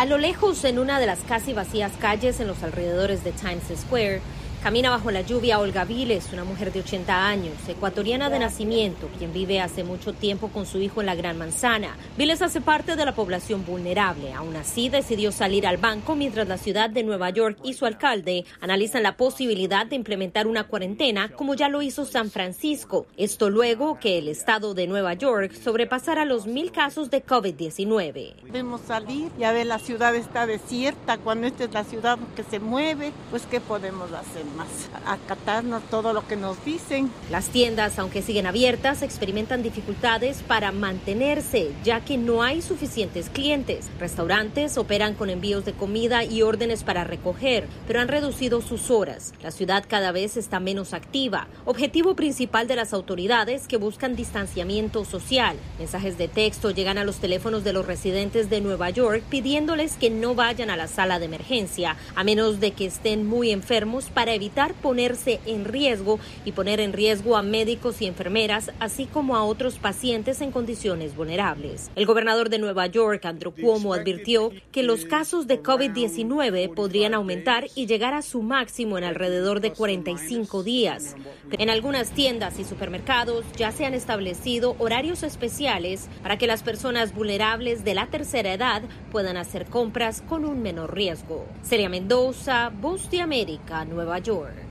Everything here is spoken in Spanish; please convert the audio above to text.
A lo lejos, en una de las casi vacías calles en los alrededores de Times Square, camina bajo la lluvia Olga Viles, una mujer de 80 años, ecuatoriana de nacimiento, quien vive hace mucho tiempo con su hijo en la Gran Manzana. Viles hace parte de la población vulnerable. Aún así, decidió salir al banco mientras la ciudad de Nueva York y su alcalde analizan la posibilidad de implementar una cuarentena, como ya lo hizo San Francisco. Esto luego que el estado de Nueva York sobrepasara los 1,000 casos de COVID-19. Debemos salir, ya ver, la ciudad está desierta. Cuando esta es la ciudad que se mueve, pues ¿qué podemos hacer más? Acatarnos todo lo que nos dicen. Las tiendas, aunque siguen abiertas, experimentan dificultades para mantenerse, ya que no hay suficientes clientes. Restaurantes operan con envíos de comida y órdenes para recoger, pero han reducido sus horas. La ciudad cada vez está menos activa. Objetivo principal de las autoridades, que buscan distanciamiento social. Mensajes de texto llegan a los teléfonos de los residentes de Nueva York pidiéndoles que no vayan a la sala de emergencia, a menos de que estén muy enfermos, para evitar ponerse en riesgo y poner en riesgo a médicos y enfermeras, así como a otros pacientes en condiciones vulnerables. El gobernador de Nueva York, Andrew Cuomo, advirtió que los casos de COVID-19 podrían aumentar y llegar a su máximo en alrededor de 45 días. En algunas tiendas y supermercados ya se han establecido horarios especiales para que las personas vulnerables de la tercera edad puedan hacer compras con un menor riesgo. Celia Mendoza, Voz de América, Nueva York.